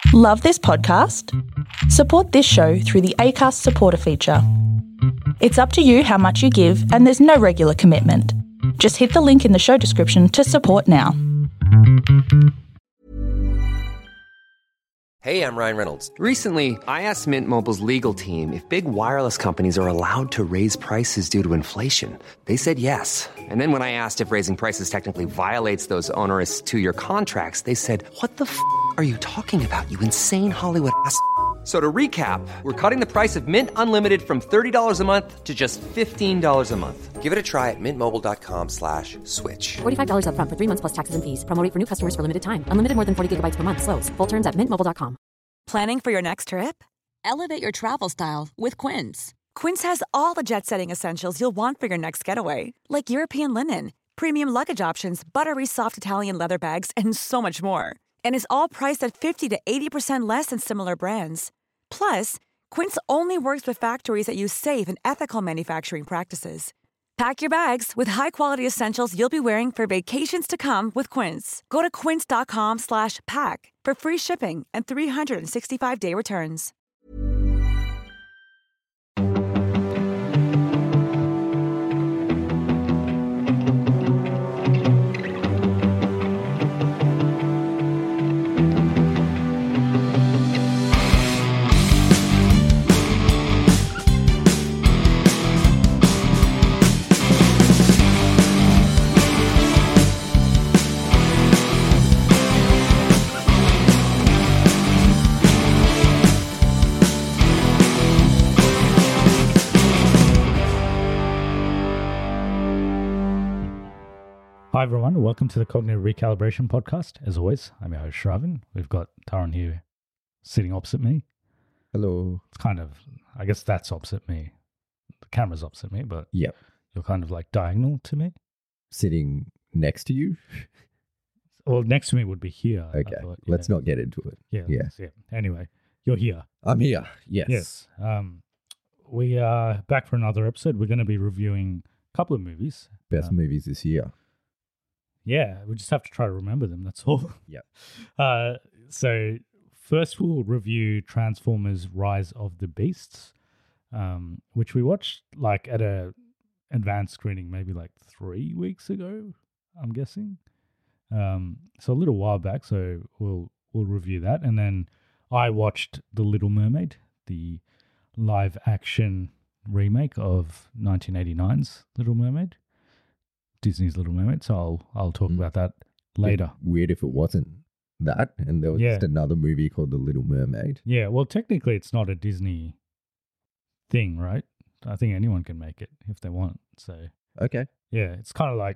Love this podcast? Support this show through the Acast supporter feature. It's up to you how much you give, and there's no regular commitment. Just hit the link in the show description to support now. Hey, I'm Ryan Reynolds. Recently, I asked Mint Mobile's legal team if big wireless companies are allowed to raise prices due to inflation. They said yes. And then when I asked if raising prices technically violates those onerous two-year contracts, they said, "What the f*** are you talking about, you insane Hollywood ass?" So to recap, we're cutting the price of Mint Unlimited from $30 a month to just $15 a month. Give it a try at mintmobile.com/switch. $45 up front for 3 months plus taxes and fees. Promo rate for new customers for limited time. Unlimited more than 40 gigabytes per month. Slows full terms at mintmobile.com. Planning for your next trip? Elevate your travel style with Quince. Quince has all the jet-setting essentials you'll want for your next getaway, like European linen, premium luggage options, buttery soft Italian leather bags, and so much more. And is all priced at 50 to 80% less than similar brands. Plus, Quince only works with factories that use safe and ethical manufacturing practices. Pack your bags with high-quality essentials you'll be wearing for vacations to come with Quince. Go to quince.com/pack for free shipping and 365-day returns. Hi everyone, welcome to the Cognitive Recalibration Podcast. As always, I'm your host Shravan. We've got Taran here sitting opposite me. Hello. It's kind of, I guess that's opposite me. The camera's opposite me, but Yep. you're kind of like diagonal to me. Sitting next to you? Well, next to me would be here. I Okay. thought, Let's not get into it. Yeah. Yeah. Anyway, you're here. I'm here. Yes. Yes. We are back for another episode. We're going to be reviewing a couple of movies. Best movies this year. Yeah, we just have to try to remember them. That's all. Yep. So first we'll review Transformers: Rise of the Beasts, which we watched like at a advanced screening maybe like 3 weeks ago, I'm guessing. So a little while back. So we'll review that, and then I watched The Little Mermaid, the live action remake of 1989's Little Mermaid. Disney's Little Mermaid, so I'll talk about that later. Weird if it wasn't that, and there was just another movie called The Little Mermaid. Yeah, well, technically it's not a Disney thing, right? I think anyone can make it if they want. So Okay. yeah, it's kind of like,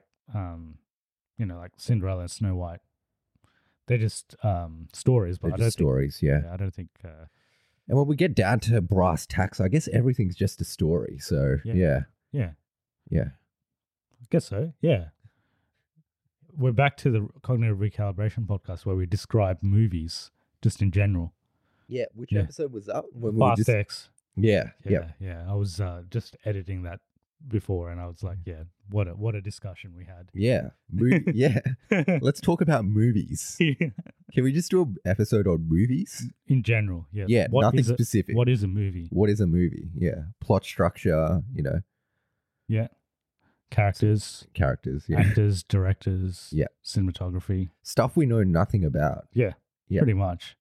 like Cinderella and Snow White. They're just stories, but They're I don't just stories, yeah. I don't think. And when we get down to brass tacks, I guess everything's just a story. So Yeah. yeah. I guess so, yeah. We're back to the Cognitive Recalibration Podcast where we describe movies just in general. Yeah. Which Yeah. episode was that? When Fast X. Yeah. Yeah. I was just editing that before, and I was like, yeah, what a discussion we had. Yeah. Yeah. Let's talk about movies. Can we just do an episode on movies? In general, yeah. Yeah, nothing specific. What is a movie? What is a movie? Yeah. Plot structure, Yeah. Characters, characters, actors, directors, Yeah. cinematography. Stuff we know nothing about. Yeah. Pretty much,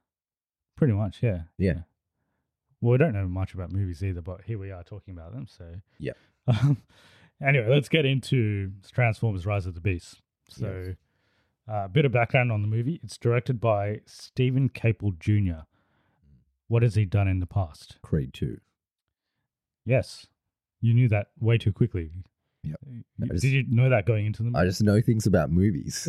yeah. Yeah. Well, we don't know much about movies either, but here we are talking about them, so. Yeah. Anyway, let's get into Transformers: Rise of the Beasts. So, a bit of background on the movie. It's directed by Stephen Caple Jr. What has he done in the past? Creed 2. Yes. You knew that way too quickly. Yeah. Did you know that going into the movie? I just know things about movies.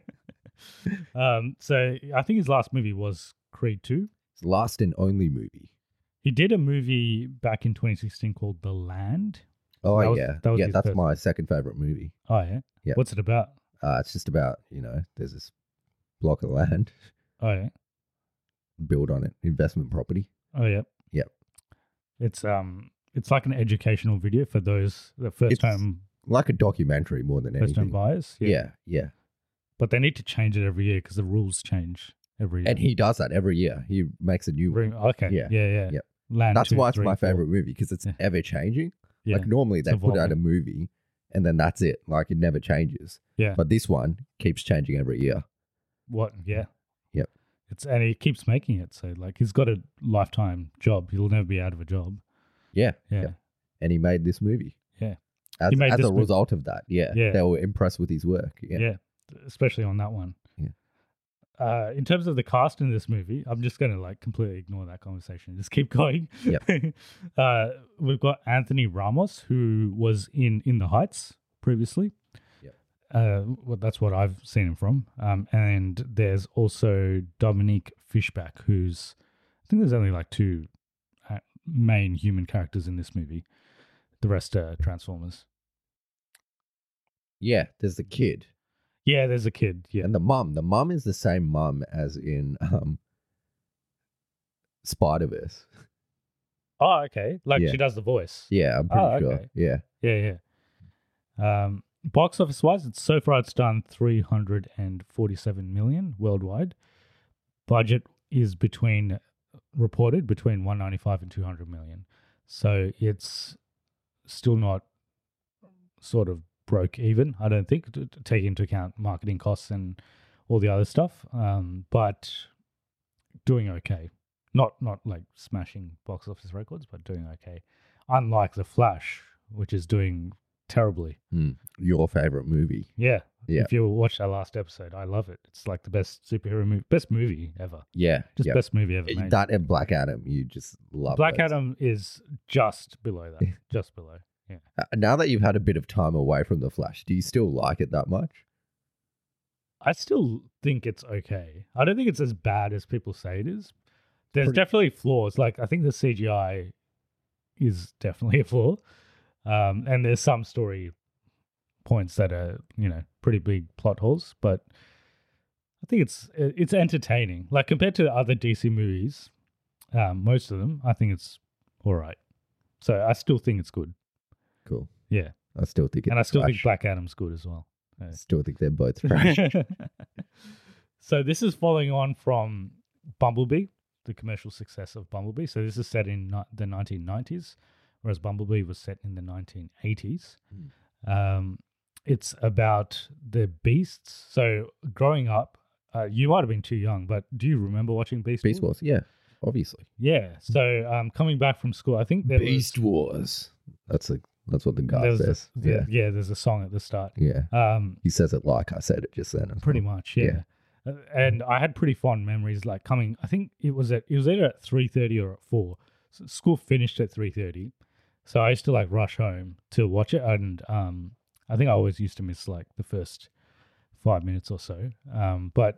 So I think his last movie was Creed 2. It's last and only movie. He did a movie back in 2016 called The Land. Oh, That was his that's first- my second favorite movie. Oh, yeah? Yeah. What's it about? It's just about, there's this block of land, Oh, yeah. build on it, investment property. Oh, yeah. Yep. It's like an educational video for those the first It's time like a documentary more than first time anything. buyers. Yeah. But they need to change it every year because the rules change every year. And he does that every year. He makes a new one. Okay. Yeah. Yeah. Yep. Land That's 2, why it's 3, my 4. favorite movie, because it's ever changing. Yeah. Like normally they It's put out a evolving. movie and then that's it. Like it never changes. Yeah. But this one keeps changing every year. What? Yeah. Yep. And he keeps making it. So like he's got a lifetime job. He'll never be out of a job. Yeah. Yeah. Yep. And he made this movie. Yeah. As, He made as this a movie. result of that. Yeah. Yeah. They were impressed with his work. Yeah. Yeah. Especially on that one. Yeah. In terms of the cast in this movie, I'm just going to like completely ignore that conversation. Just keep going. Yep. We've got Anthony Ramos, who was in The Heights previously. Well, that's what I've seen him from. And there's also Dominique Fishback, who's, I think there's only like 2 main human characters in this movie. The rest are Transformers. Yeah. There's the kid. Yeah, there's a kid. Yeah. And the mum. The mum is the same mum as in Spider-Verse. Oh, okay. Like Yeah. she does the voice. Yeah, I'm pretty sure. okay. Yeah. Yeah. Box office wise, so far it's done 347 million worldwide. Budget is reported between 195 and 200 million. So it's still not sort of broke even, I don't think, to take into account marketing costs and all the other stuff. But doing okay. Not like smashing box office records, but doing okay. Unlike The Flash, which is doing terribly. Your favorite movie. Yeah. Yeah. If you watch our last episode, I love it. It's like the best superhero movie, best movie ever. Yeah. Just yeah. best movie ever made. That and Black Adam, you just love Black those. Adam is just below that. Just below. Yeah. Now that you've had a bit of time away from The Flash, do you still like it that much? I still think it's okay. I don't think it's as bad as people say it is. There's Pretty- definitely flaws. Like I think the CGI is definitely a flaw. And there's some story points that are, pretty big plot holes, but I think it's entertaining. Like compared to other DC movies, most of them, I think it's all right. So I still think it's good. Cool. Yeah. I still think it's And I still think trash. Black Adam's good as well. I still think they're both trash. So this is following on from Bumblebee, the commercial success of Bumblebee. So this is set in the 1990s, whereas Bumblebee was set in the 1980s. It's about the beasts. So growing up, you might have been too young, but do you remember watching Beast Beast Wars, yeah, obviously. Yeah. So coming back from school, I think there Beast Wars. That's what the guy there's says. Yeah. there's a song at the start. Yeah. He says it like I said it just then. as Pretty well. much, yeah. And I had pretty fond memories, like coming. I think it was either at 3:30 or at 4. So school finished at 3:30, so I used to like rush home to watch it, and I think I always used to miss like the first 5 minutes or so. But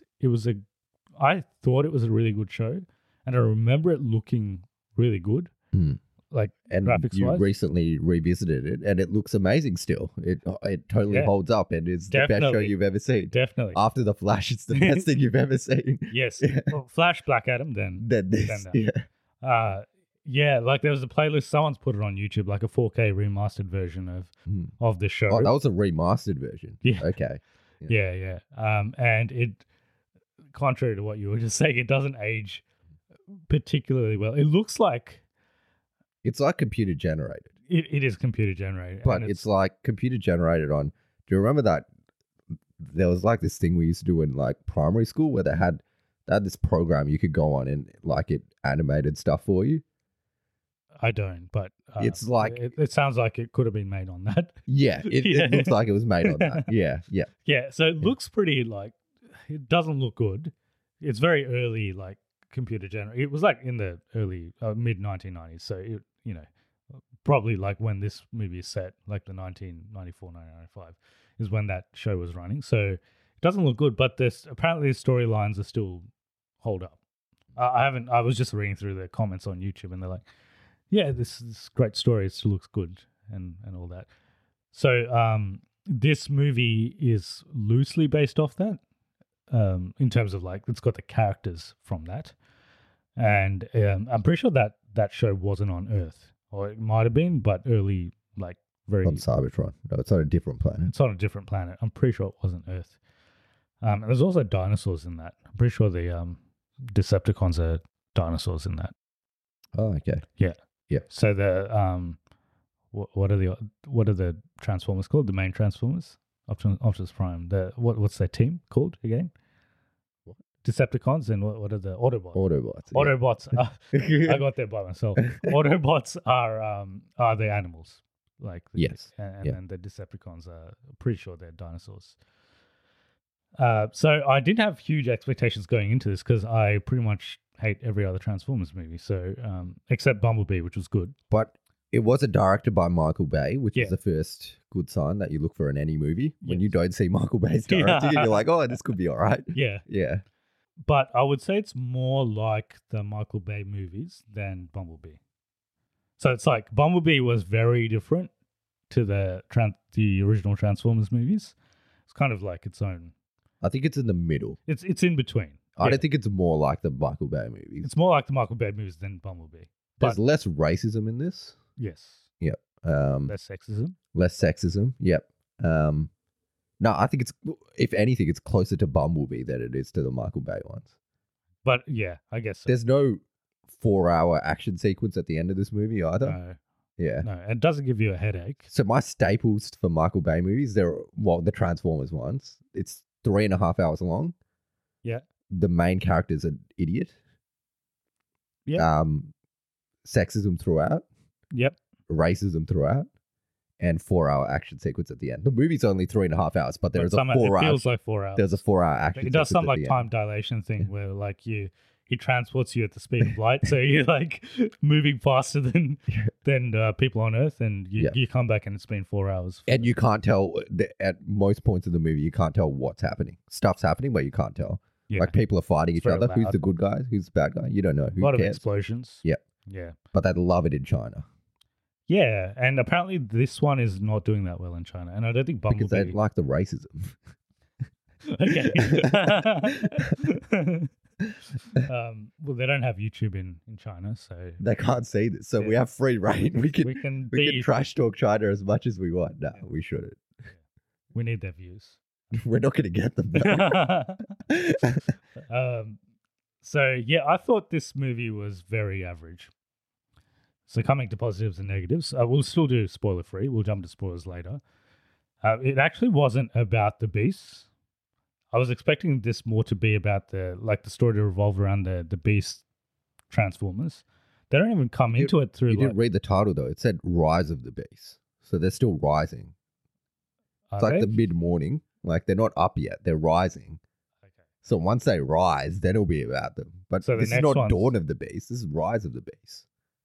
I thought it was a really good show, and I remember it looking really good, like And graphics you wise. recently revisited it, and it looks amazing still. It totally Yeah. holds up, and is the best show Definitely. you've ever seen. Definitely, After The Flash, it's the best thing you've ever seen. yes. Well, Flash, Black Adam, then Then this, Then that. yeah. Yeah, like there was a playlist. Someone's put it on YouTube, like a 4K remastered version of the show. Oh, that was a remastered version. Yeah. Okay. Yeah. And it, contrary to what you were just saying, it doesn't age particularly well. It looks like It's like computer generated, it is computer generated, but and it's like computer generated on. Do you remember that? There was like this thing we used to do in like primary school where they had this program you could go on and like it animated stuff for you. I don't, but It's like- it sounds like it could have been made on that. Yeah, Yeah. it looks like it was made on that. Yeah. Yeah, so it looks pretty like it doesn't look good. It's very early, like computer generated. It was like in the early mid 1990s, so it probably like when this movie is set, like the 1994, 1995 is when that show was running. So it doesn't look good, but apparently the storylines are still hold up. I was just reading through the comments on YouTube, and they're like, yeah, this is great story. It still looks good and all that. So this movie is loosely based off that, in terms of like it's got the characters from that, and I'm pretty sure that show wasn't on Earth, or it might have been, but early, like very. On Cybertron. No, it's on a different planet. It's on a different planet. I'm pretty sure it wasn't Earth. And there's also dinosaurs in that. I'm pretty sure the Decepticons are dinosaurs in that. Oh, okay. Yeah. Yeah. So the what are the Transformers called? The main Transformers? Optimus Prime. What's their team called again? What? Decepticons, and what are the Autobots? Autobots. Yeah. Autobots. I got there by myself. Autobots are the animals. Like Yes. And Yeah. then the Decepticons are pretty sure they're dinosaurs. So I didn't have huge expectations going into this because I pretty much hate every other Transformers movie. So except Bumblebee, which was good. But it wasn't directed by Michael Bay, which Yeah. is the first good sign that you look for in any movie. When Yes. you don't see Michael Bay's directing, and you're like, oh, this could be all right. Yeah. Yeah. But I would say it's more like the Michael Bay movies than Bumblebee. So it's like Bumblebee was very different to the original Transformers movies. It's kind of like its own. I think it's in the middle. It's in between. I Yeah. don't think it's more like the Michael Bay movies. It's more like the Michael Bay movies than Bumblebee. There's But less racism in this. yes, Yep. less sexism. Less sexism. Yep. No, I think it's, if anything, it's closer to Bumblebee than it is to the Michael Bay ones. But yeah, I guess so. There's no 4-hour action sequence at the end of this movie either. No, Yeah. no, it doesn't give you a headache. So my staples for Michael Bay movies, the Transformers ones. It's 3.5 hours long. Yeah. The main character's an idiot. Yeah. Sexism throughout, Yep. racism throughout, and 4-hour action sequence at the end. The movie's only 3.5 hours, but there But is a somehow 4 it hours. feels like 4 hours. There's a 4-hour action. It does sequence some at like the end. time dilation thing where like he transports you at the speed of light, so you're like moving faster than people on Earth, and you come back and it's been 4 hours. And you can't tell at most points of the movie. You can't tell what's happening. Stuff's happening, but you can't tell. Yeah. Like people are fighting each very other. Who's loud. the good guy? Who's the bad guy? You don't know. A Who lot of cares? explosions. Yep. Yeah. But they love it in China Yeah, and apparently this one is not doing that well in China, and I don't think Bumblebee. because they like the racism. Okay. Well, they don't have YouTube in China, so They can't see this, so we have free reign. We can trash talk China as much as we want. No, we shouldn't. we need their views. We're not going to get them. Though. So yeah, I thought this movie was very average. So coming to positives and negatives, we'll still do spoiler free. We'll jump to spoilers later. It actually wasn't about the beasts. I was expecting this more to be about the story to revolve around the beast Transformers. They don't even come into it through. You didn't read the title though. It said Rise of the Beast, so they're still rising. It's like the mid-morning. Like they're not up yet. They're rising. Okay. So once they rise, then it'll be about them. But So the this is next not one's- Dawn of the Beast. This is Rise of the Beast.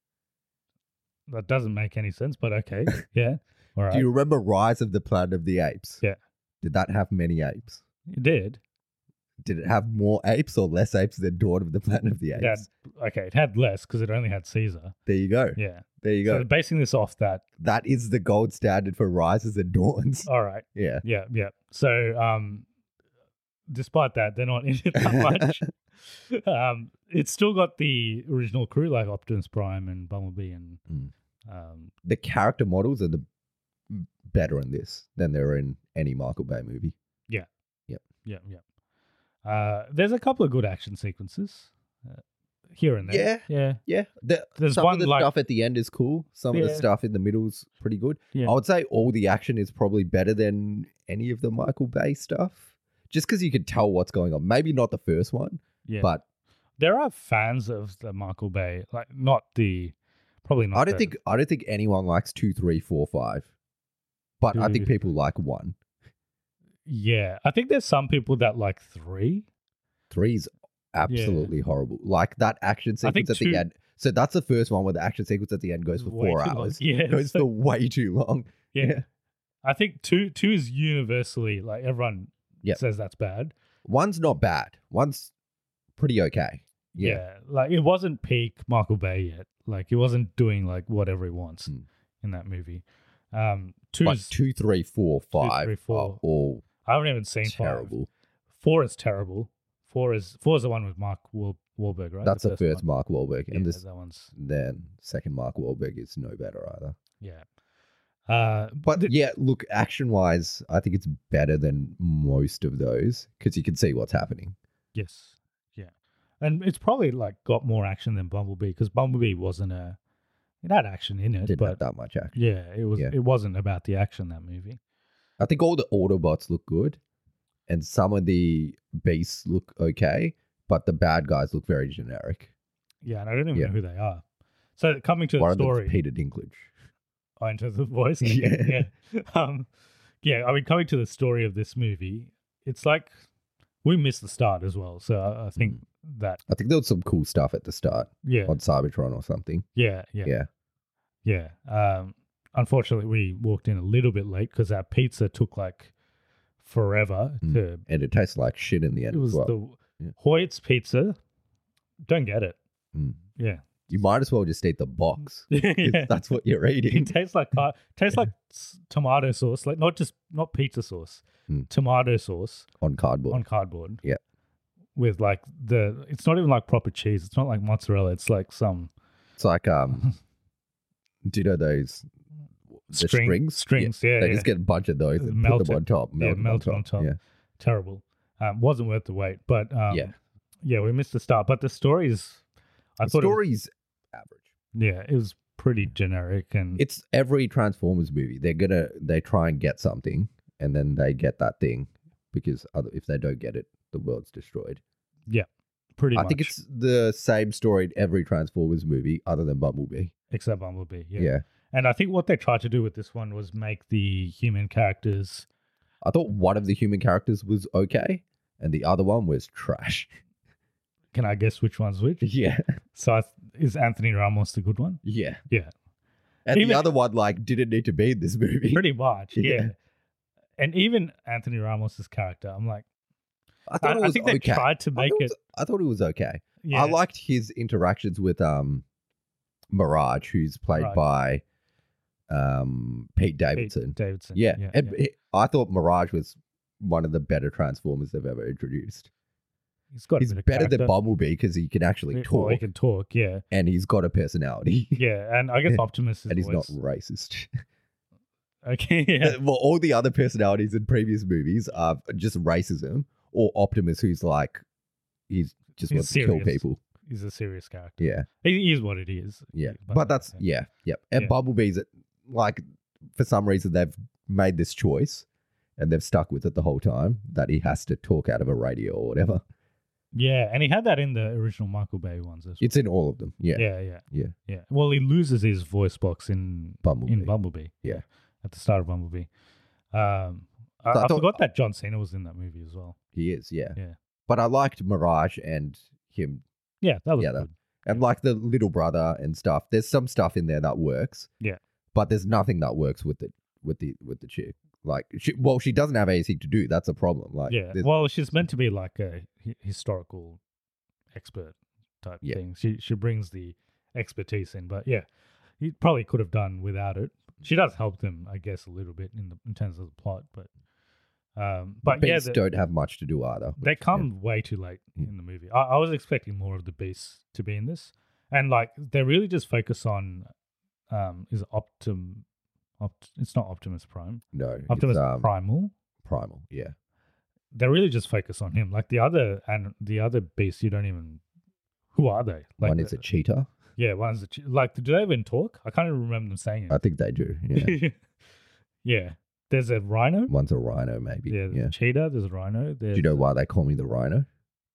That doesn't make any sense, but okay. Yeah. All right. Do you remember Rise of the Planet of the Apes? Yeah. Did that have many apes? It did. Did it have more apes or less apes than Dawn of the Planet of the Apes? It had less because it only had Caesar. There you go. Yeah. There you So go. they're basing this off that. That is the gold standard for rises and dawns. All right. Yeah. Yeah. Yeah. So, despite that, they're not in it that much. It's still got the original crew like Optimus Prime and Bumblebee and The character models are better in this than they're in any Michael Bay movie. yeah. Yep. Yeah. Yeah. There's a couple of good action sequences here and there. Yeah. There's some one of the like- stuff at the end is cool. Some of the Yeah. stuff in the middle's pretty good. Yeah. I would say all the action is probably better than any of the Michael Bay stuff. Just because you can tell what's going on. Maybe not the first one, Yeah. but there are fans of the Michael Bay, like probably not. I don't think anyone likes 2, 3, 4, 5. But I think people like 1. Yeah, I think there's some people that like 3. 3's absolutely horrible. Like that action I think sequence at 2 the end. So that's the first one where the action sequence at the end goes for Way 4 too long. hours. Yeah, It goes so- for way too long. Yeah. I think two is universally like everyone Yep. says that's bad. 1's not bad. 1's pretty okay. Yeah. Like it wasn't peak Michael Bay yet. Like he wasn't doing like whatever he wants in that movie. Two But is 2, 3, 4, 5 3, 4. are all I haven't even seen 5. terrible. 4 is terrible. 4 is the one with Mark Wahlberg, right? That's the first one. Mark Wahlberg. Yeah, And this that one's then second Mark Wahlberg is no better either. yeah. But yeah, look, action wise, I think it's better than most of those because you can see what's happening. Yes. Yeah. And it's probably like got more action than Bumblebee because Bumblebee wasn't it had action in it, Didn't but have that much action. yeah, Yeah. it wasn't about the action, that movie. I think all the Autobots look good, and some of the beasts look okay, but the bad guys look very generic. Yeah, and I don't even Yeah. know who they are. So coming to One the of them's story. Peter Dinklage. Oh, in terms of voice? Yeah. Yeah, I mean, coming to the story of this movie, it's like we missed the start as well. So I think that, I think there was some cool stuff at the start yeah, on Cybertron or something. yeah. Unfortunately, we walked in a little bit late because our pizza took like forever to. And it tastes like shit in the end It was as well. the Yeah. Hoyt's pizza. Don't get it. Mm. Yeah. You might as well just eat the box. 'Cause Yeah. That's what you're It eating. tastes like tomato sauce, like not pizza sauce, Mm. tomato sauce On cardboard. on cardboard. Yeah. With like it's not even like proper cheese. It's not like mozzarella. It's like some It's like, do you know those the strings? Strings, yeah. They yeah. just get a bunch of those and put Melted. them on top. Yeah, melted on top. Yeah. Terrible. Wasn't worth the wait. But Yeah. we missed the start. But the stories, I The thought, story's average. it was pretty generic and It's every Transformers movie. They try and get something, and then they get that thing because if they don't get it, the world's destroyed. pretty much. I think it's the same story in every Transformers movie, other than Bumblebee. except Bumblebee. Yeah. And I think what they tried to do with this one was make the human characters. I thought one of the human characters was okay, and the other one was trash. Can I guess which one's which? Yeah, So is Anthony Ramos the good one? yeah. Yeah, And Even- the other one didn't need to be in this movie. pretty much. Yeah. Yeah. And even Anthony Ramos's character, I'm like, I thought it I was think they okay. tried to make it. I thought it was okay. Yeah, I liked his interactions with Mirage, who's played Right. by Pete Pete Davidson. Davidson. Yeah, yeah, and yeah. I thought Mirage was one of the better Transformers they've ever introduced. He's got. He's a bit of better than character. Bumblebee because he can actually Well, talk, he can talk. Yeah, and he's got a personality, yeah. And I guess Optimus is and he's not always- racist. Okay. Yeah. Well, all the other personalities in previous movies are just racism, or Optimus, who's like he's just He's wants to kill serious. people. He's a serious character. Yeah, He is what it is. yeah. But that's yeah. yeah. And Yeah. Bumblebee's like for some reason they've made this choice, and they've stuck with it the whole time that he has to talk out of a radio or whatever. Yeah, and he had that in the original Michael Bay ones as well. It's in all of them. Yeah, Yeah. Well, he loses his voice box in Bumblebee. Yeah. At the start of Bumblebee. I thought- forgot that John Cena was in that movie as well. he is. Yeah, Yeah. But I liked Mirage and him, Yeah, that was Yeah, good. and like the little brother and stuff. There's some stuff in there that works. Yeah. But there's nothing that works with the chick. Like, she doesn't have anything to do. That's a problem. Like, Yeah. there's- Well, she's meant to be like a historical expert type Yeah. thing. She brings the expertise in, but yeah, he probably could have done without it. She does help them, I guess, a little bit in terms of the plot, but yeah, Beasts don't have much to do either. they come way too late in the movie. I was expecting more of the beasts to be in this, and like they really just focus on is it it's not Optimus Prime. No, Optimus it's, Primal. Primal. Yeah, They really just focus on him. Like the other beasts, you don't even. Who are they? Like one is a cheetah. Yeah, one's a like. Do they even talk? I can't even remember them saying I it. think they do. Yeah, Yeah. There's a rhino. one's a rhino, maybe. Yeah, there's a cheetah. There's a rhino. Do you know why they call me the Rhino?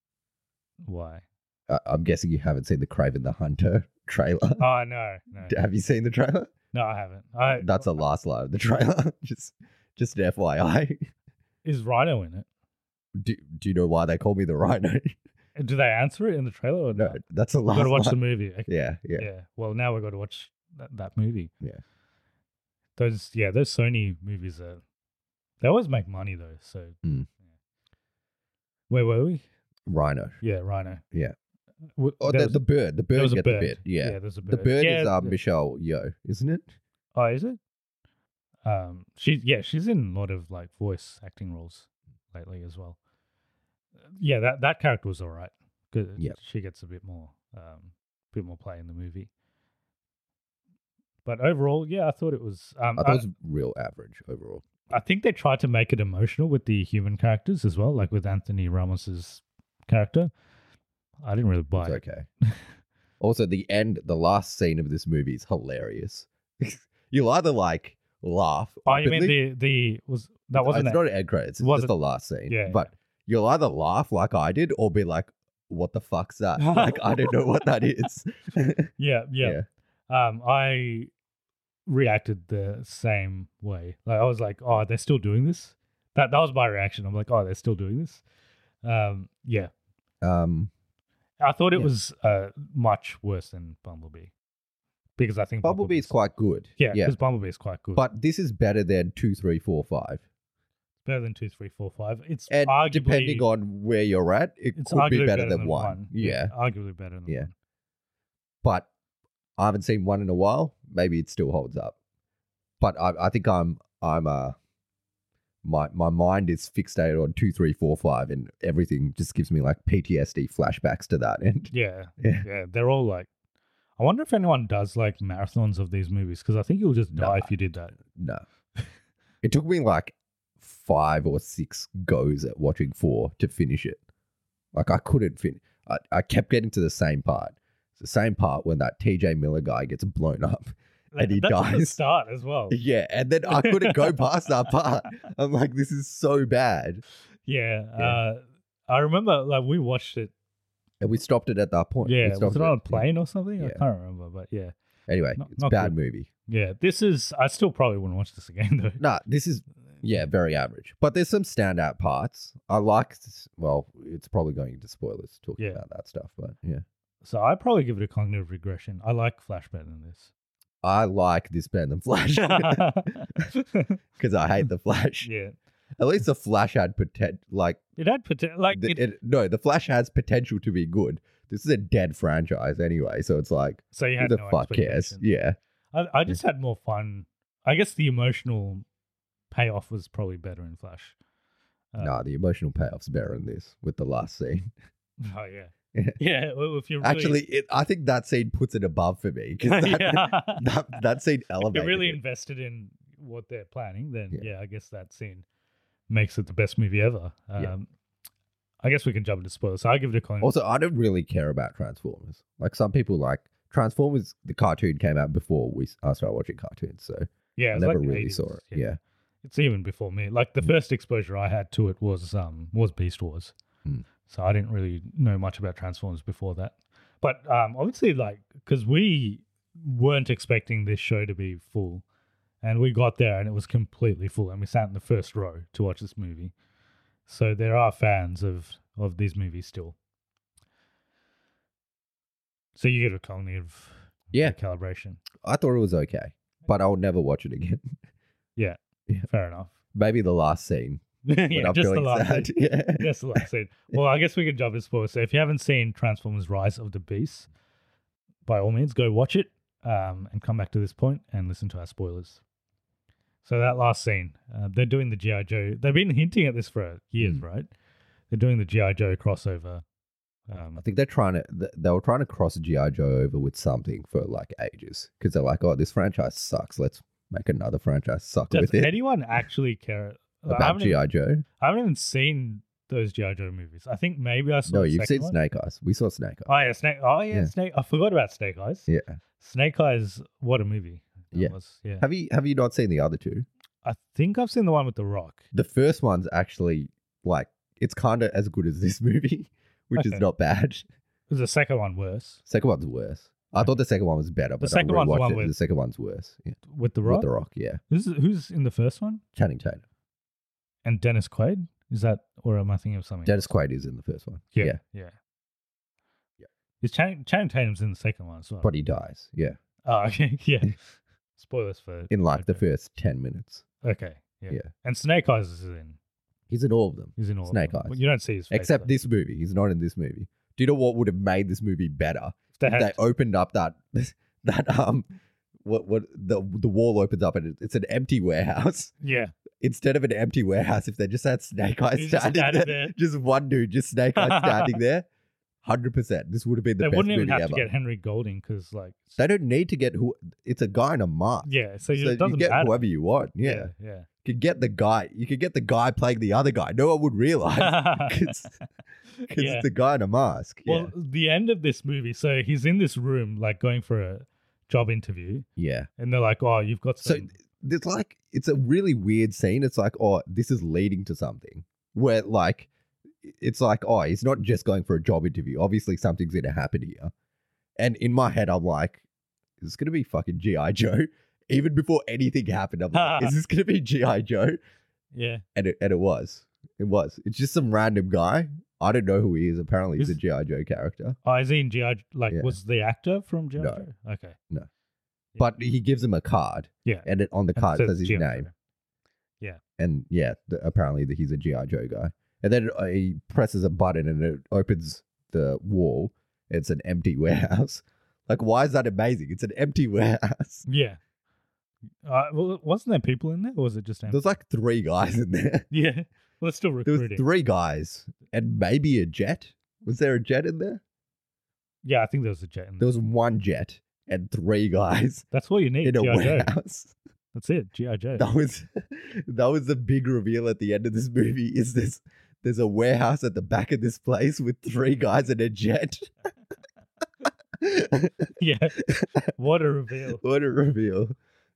why? I'm guessing you haven't seen the Kraven the Hunter trailer. Oh no. Have you seen the trailer? No, I haven't. That's the last line of the trailer. just an FYI. Is Rhino in it? Do you know why they call me the Rhino? Do they answer it in the trailer or No, not? that's the We've last got to watch the line. movie. Okay. Yeah. Yeah. Well, now we've got to watch that movie. Yeah. Those Sony movies they always make money though. So Mm. where were we? Rhino. Yeah, Rhino. Yeah. Oh, The bird. The bird there was a gets bird. the bit. Yeah. Yeah, there's a The bird. bird Yeah, is Michelle Yeoh, isn't it? Oh, is it? She's in a lot of like voice acting roles lately as well. Yeah, that character was all right. Good. Yep. She gets a bit more play in the movie. But overall, yeah, I thought it was. I thought it was real average overall. I think they tried to make it emotional with the human characters as well, like with Anthony Ramos's character. I didn't really buy It's it. okay. Also, the last scene of this movie is hilarious. You'll either like laugh. Oh, you mean openly- wasn't It's not an end credits. It's Was just it- the last scene. Yeah. But you'll either laugh like I did, or be like, "What the fuck's that?" Like I don't know what that is. Yeah. I reacted the same way. Like I was like, "Oh, they're still doing this." That was my reaction. I'm like, "Oh, they're still doing this." Yeah. I thought it was much worse than Bumblebee because I think Bumblebee's quite good. yeah, because Bumblebee is quite good. But this is better than 2, 3, 4, 5. better than 2, 3, 4, 5. It's And arguably depending on where you're at, it it's could be arguably better than 1. Yeah. arguably better than Yeah. 1. But I haven't seen 1 in a while. Maybe it still holds up. But I think my mind is fixated on 2, 3, 4, 5, and everything just gives me like PTSD flashbacks to that. And Yeah, Yeah. yeah, they're all like. I wonder if anyone does like marathons of these movies because I think you'll just die Nah. if you did that. no, it took me like 5 or 6 goes at watching 4 to finish it. Like I couldn't finish. I kept getting to the same part. It's the same part when that TJ Miller guy gets blown up. And he That's at the dies. start as well. Yeah, and then I couldn't go past that part. I'm like, this is so bad. Yeah, I remember like we watched it. And we stopped it at that point. Yeah, We was stopped it on a yeah. plane or something? I Yeah. can't remember, but yeah, Anyway, Not- it's a not bad good. movie. yeah. This is. I still probably wouldn't watch this again though. Nah, this is, yeah, very average. But there's some standout parts. I like, well, it's probably going into spoilers talking Yeah. about that stuff. But yeah, So I'd probably give it a cognitive regression. I like Flash better than this. I like this better than Flash because I hate the Flash. Yeah, At least the Flash had potential. Like, it had potential. Like no, the Flash has potential to be good. This is a dead franchise anyway, so it's like, so you who had the no fuck cares? expectation. Yeah. I just had more fun. I guess the emotional payoff was probably better in Flash. Nah, the emotional payoff's better in this with the last scene. Oh yeah, yeah. Well, if you're really, Actually, I think that scene puts it above for me because yeah. that scene if you're elevated really it. invested in what they're planning, then Yeah. yeah, I guess that scene makes it the best movie ever. Yeah. I guess we can jump into spoilers. So I give it a coin. Also, I don't really care about Transformers. Like some people like Transformers. The cartoon came out before I started watching cartoons, so yeah, I it's never like the really 80s, saw it. Yeah. It's even before me. Like the first exposure I had to it was Beast Wars. Hmm. So I didn't really know much about Transformers before that. But obviously, like, because we weren't expecting this show to be full, and we got there and it was completely full, and we sat in the first row to watch this movie. So there are fans of these movies still. So you get a cognitive Yeah. calibration. I thought it was okay, but I'll never watch it again. Yeah, Yeah. fair enough. Maybe the last scene. When Yeah, I'm just the feeling last sad. scene. Yeah. Just the last scene. Well, I guess we can jump into spoilers. So if you haven't seen Transformers Rise of the Beast, by all means, go watch it and come back to this point and listen to our spoilers. So that last scene, they're doing the G.I. Joe. They've been hinting at this for years, right? They're doing the G.I. Joe crossover. I think they were trying to cross G.I. Joe over with something for like ages because they're like, oh, this franchise sucks. Let's make another franchise suck Does with it. anyone actually care I About haven't even- G.I. Joe? I haven't even seen those G.I. Joe movies. I think maybe I saw No, the you've second seen one. Snake Eyes. We saw Snake Eyes. Oh, yeah, Snake. Oh, yeah, Yeah. Snake. I forgot about Snake Eyes. Yeah. Snake Eyes, what a movie. That Yeah. was. Yeah. Have you not seen the other two? I think I've seen the one with The Rock. The first one's actually like it's kind of as good as this movie, which Okay. is not bad. Was the second one worse? Second one's worse. I thought the second one was better, but second I one's the rewatched one it. with- The second one's worse. Yeah. With The Rock? With The Rock, yeah. Who's in the first one? Channing Tatum. And Dennis Quaid? Is that, or am I thinking of something? Dennis Quaid is in the first one. Yeah. Yeah. Yeah. Yeah. Is Channing Tatum's in the second one as well? But he dies. Yeah. Oh, okay. Yeah. Spoilers for. In like the okay. first 10 minutes. Okay. Yeah. Yeah. And Snake Eyes is in. He's in all of them. He's in all of Snake them. Eyes. But you don't see his face. Except though. this movie. He's not in this movie. Do you know what would have made this movie better? If they If had- they opened up that what the wall opens up and it's an empty warehouse. Yeah. Instead of an empty warehouse, if they just had Snake Eyes He's just standing standing there, there. just one dude, just Snake Eyes standing there, 100%. This would have been the They best wouldn't even movie have ever. to get Henry Golding because, like, They don't need to get who. It's a guy in a mask. yeah. So, So it doesn't you get matter. whoever you want. Yeah. yeah. You could get the guy. You could get the guy playing the other guy. No one would realize because Yeah. it's the guy in a mask. Yeah. Well, the end of this movie. So he's in this room, like going for a job interview, Yeah. and they're like, "Oh, you've got So some." it's like it's a really weird scene. It's like, oh, this is leading to something where like it's like, oh, he's not just going for a job interview. Obviously, something's gonna happen here. And in my head, I'm like, is this gonna be fucking G.I. Joe? Even before anything happened, I'm like, is this gonna be G.I. Joe? yeah. And it was. It was. It's just some random guy. I don't know who he is. Apparently, he's a G.I. Joe character. Oh, is he in G.I. Like, Yeah. was the actor from G.I. No. Joe? Okay. No. Yeah. But he gives him a card. Yeah. And on the And it card says his G.I. name. Joe. Yeah. And yeah, apparently he's a G.I. Joe guy. And then he presses a button and it opens the wall. It's an empty warehouse. Like, why is that amazing? It's an empty warehouse. Yeah. Well, wasn't there people in there, or was it just? There's like 3 guys in there. Yeah. Well, it's still There was recruiting. 3 guys and maybe a jet. Was there a jet in there? Yeah, I think there was a jet in There there. was 1 jet and 3 guys That's all you need. in a G.I. Joe. warehouse. That's it. G.I. Joe. That was the big reveal at the end of this movie. Is this? There's a warehouse at the back of this place with 3 guys and a jet. Yeah. What a reveal. What a reveal!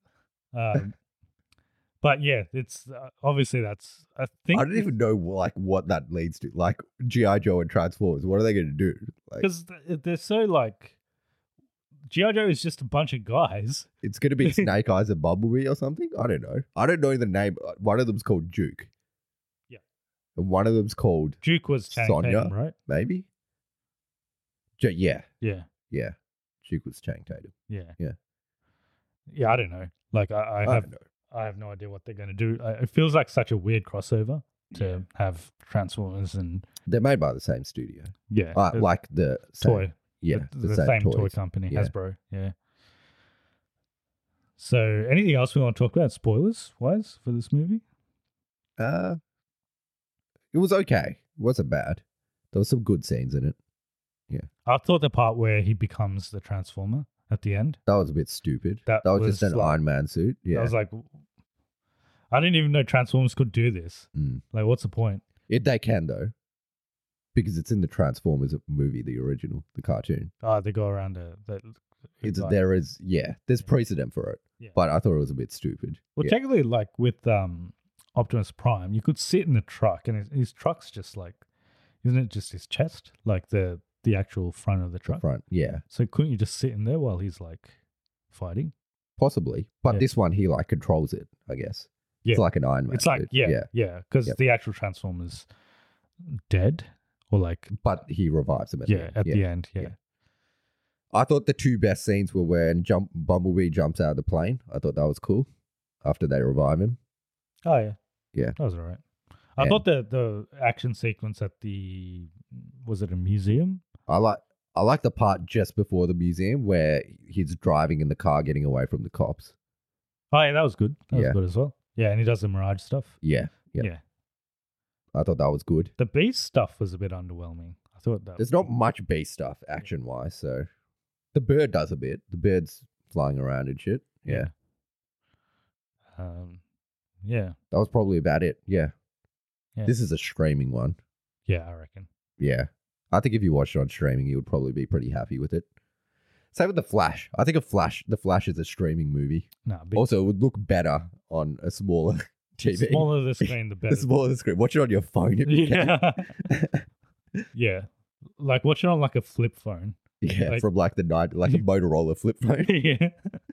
But yeah, it's obviously that's. I think I don't even know like what that leads to. Like G.I. Joe and Transformers. What are they going to do? Like, because they're so like. G.I. Joe is just a bunch of guys. it's going to be Snake Eyes and Bumblebee or something. I don't know. I don't know the name. One of them's called Duke. Yeah. And one of them's called Duke was Channing Sonya, Tatum, right? maybe. Yeah, Yeah. yeah. Duke was Channing Tatum. Yeah. Yeah. Yeah, I don't know. Like I I have don't know. I have no idea what they're going to do. It feels like such a weird crossover to Yeah. have Transformers and They're made by the same studio. yeah, Like the same, toy. Yeah, the same toy toys. company, Yeah. Hasbro. Yeah. So, anything else we want to talk about, spoilers wise, for this movie? It was okay. It wasn't bad. There was some good scenes in it. I thought the part where he becomes the Transformer at the end. That was a bit stupid. That That was was just an like- Iron Man suit. Yeah. I was like, I didn't even know Transformers could do this. Mm. Like, what's the point? They can though, because it's in the Transformers movie, the original, the cartoon. Oh, they go around There's precedent for it. Yeah. But I thought it was a bit stupid. Well, Yeah. technically, like with Optimus Prime, you could sit in the truck, and his truck's just like, isn't it just his chest, like the actual front of the The truck? front, yeah, So couldn't you just sit in there while he's like fighting? possibly. But Yeah. this one, he like controls it. I guess. Yeah. It's like an Iron Man. It's like suit. yeah, because Yep. the actual Transformer's dead, or like But he revives him at yeah, the end. the end, yeah. Yeah. I thought the 2 best scenes were when Bumblebee jumps out of the plane. I thought that was cool. After they revive him. Oh yeah, Yeah. that was alright. I And- thought the action sequence at was it a museum? I like the part just before the museum where he's driving in the car getting away from the cops. Oh yeah, that was good. That was Yeah. good as well. Yeah, and he does the Mirage stuff. Yeah. Yeah. Yeah. I thought that was good. The Beast stuff was a bit underwhelming. I thought that There's not much beast stuff action wise, so the bird does a bit. The bird's flying around and shit. Yeah. Yeah, That was probably about it. Yeah. Yeah. This is a streaming one. yeah, I reckon. Yeah. I think if you watched it on streaming, you would probably be pretty happy with it. Same with The Flash. I think The Flash is a streaming movie. No, Also, it would look better on a smaller TV. the smaller the screen, the better. The smaller the screen. Watch it on your phone if you can. Yeah, yeah. Like watch it on like a flip phone. Yeah, Like- from like the night, like a Motorola flip phone. Yeah.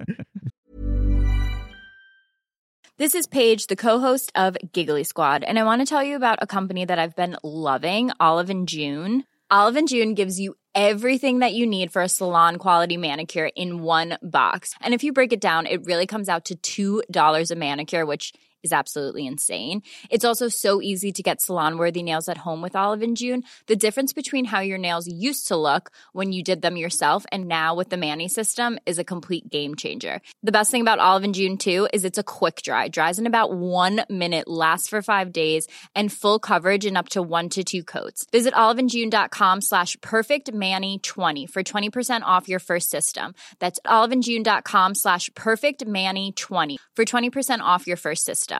This is Paige, the co-host of Giggly Squad, and I want to tell you about a company that I've been loving, Olive & June. Olive & June gives you everything that you need for a salon-quality manicure in one box. And if you break it down, it really comes out to $2 a manicure, which is absolutely insane. It's also so easy to get salon-worthy nails at home with Olive & June. The difference between how your nails used to look when you did them yourself and now with the Mani system is a complete game changer. The best thing about Olive & June, too, is it's a quick dry. Dries in about 1 minute, lasts for 5 days, and full coverage in up to 1 to 2 coats. Visit oliveandjune.com/perfectmani20 for 20% off your first system. That's oliveandjune.com/perfectmani20 for 20% off your first system.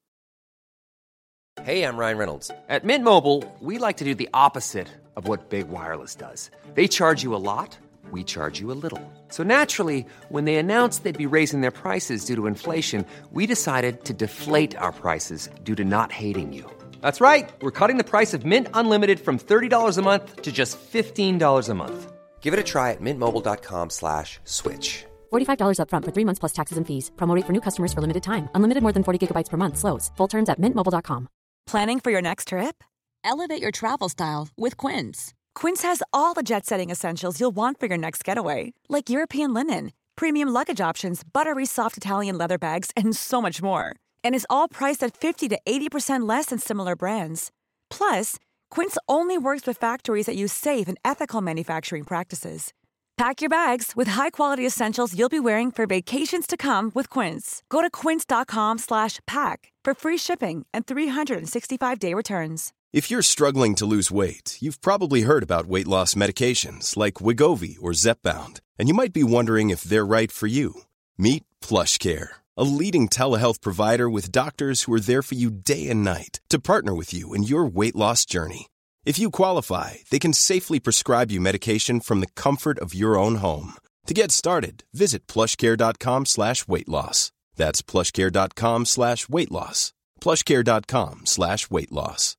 Hey, I'm Ryan Reynolds. At Mint Mobile, we like to do the opposite of what Big Wireless does. They charge you a lot, we charge you a little. So naturally, when they announced they'd be raising their prices due to inflation, we decided to deflate our prices due to not hating you. That's right. We're cutting the price of Mint Unlimited from $30 a month to just $15 a month. Give it a try at mintmobile.com/switch. $45 up front for 3 months plus taxes and fees. Promo rate for new customers for limited time. Unlimited more than 40 gigabytes per month. Slows full terms at mintmobile.com. Planning for your next trip? Elevate your travel style with Quince. Quince has all the jet-setting essentials you'll want for your next getaway, like European linen, premium luggage options, buttery soft Italian leather bags, and so much more. And is all priced at 50 to 80% less than similar brands. Plus, Quince only works with factories that use safe and ethical manufacturing practices. Pack your bags with high-quality essentials you'll be wearing for vacations to come with Quince. Go to quince.com/pack for free shipping and 365-day returns. If you're struggling to lose weight, you've probably heard about weight loss medications like Wegovy or Zepbound, and you might be wondering if they're right for you. Meet PlushCare, a leading telehealth provider with doctors who are there for you day and night to partner with you in your weight loss journey. If you qualify, they can safely prescribe you medication from the comfort of your own home. To get started, visit plushcare.com/weightloss. That's plushcare.com/weightloss. plushcare.com/weightloss.